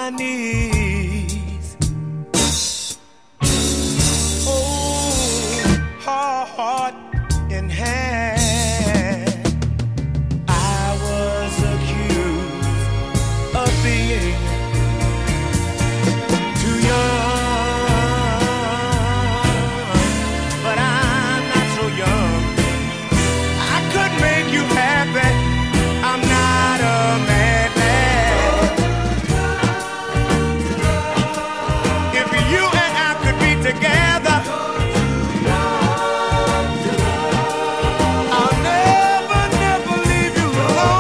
my knees. Oh, heart in hand, I was accused of being too young, but I'm not so young. I could make you happy. I'm not a madman. If you and I could be together, I'll never, never leave you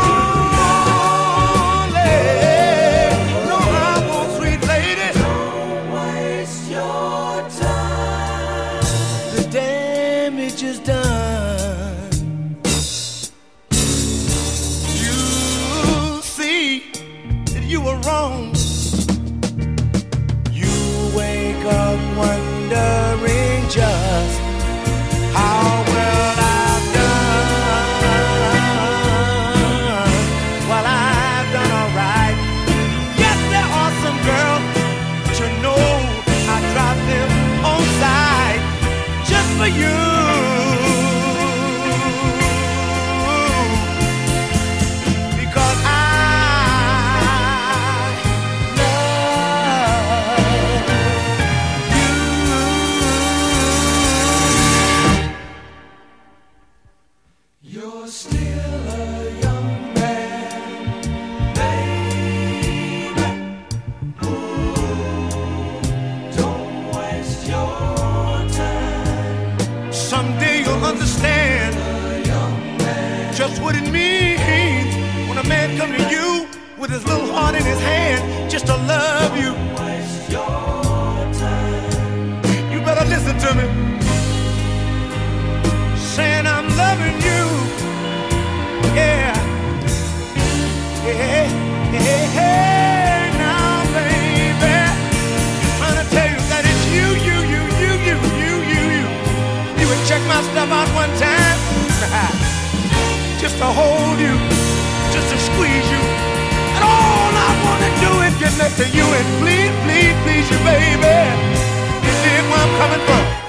lonely. No, I won't, sweet lady. Don't waste your time. The damage is done. You see that you were wrong. You wake up wondering just how well I've done. Well, I've done alright. Yes, there are some girls, but you know I drop them on side just for you. Because I you're still a young man, baby. Ooh, don't waste your time. Someday you'll understand just what it means when a man comes to you with his little heart in his hand just to love you. Don't waste your time. You better listen to me. Saying I'm loving you. Yeah. Yeah. Yeah. Now, baby, just trying to tell you that it's you. You would check my stuff out one time, just to hold you, just to squeeze you, and all I wanna do is get next to you and please you, baby. You dig where I'm coming from?